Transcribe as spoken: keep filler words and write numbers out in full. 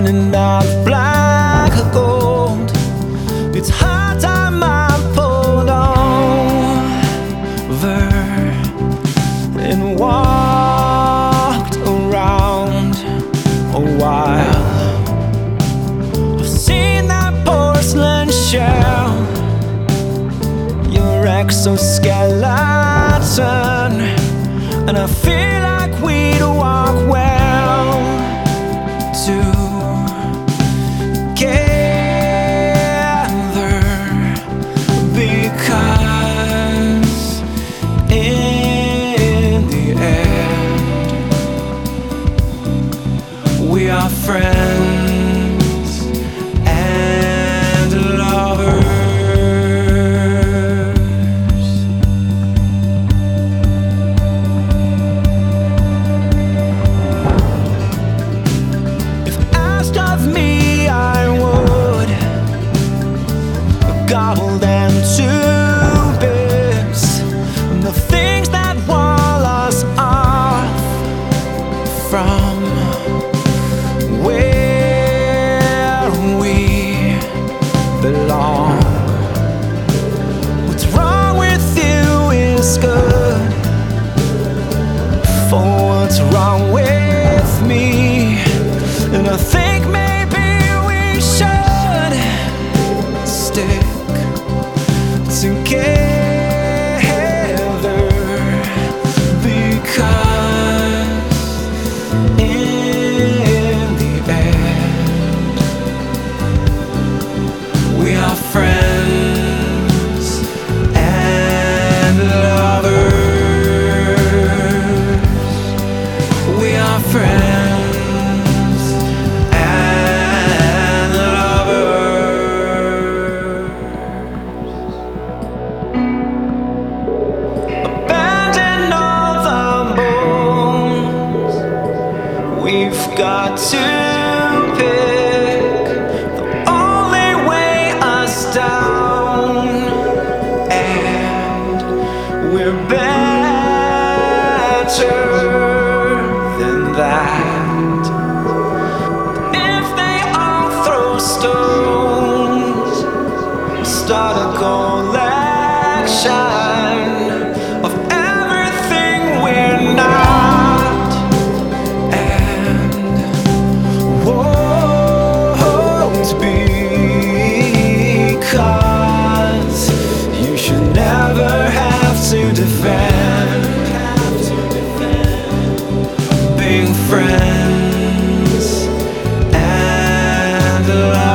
running out of black gold. It's hard time I pulled over and walked around a while. I've seen that porcelain shell, your exoskeleton, and I feel like we'd walk well together, because in the end we are friends and lovers. Of me, I would gobble them to bits, and the things that wall us off from where we belong. What's wrong with you is good, for what's wrong with me, and I think maybe we should stick together, because in the end we are friends and lovers. We are friends. We've got to pick the only way us down, and we're better than that. If they all throw stones, start a collection of everything we're not. To defend being friends and love.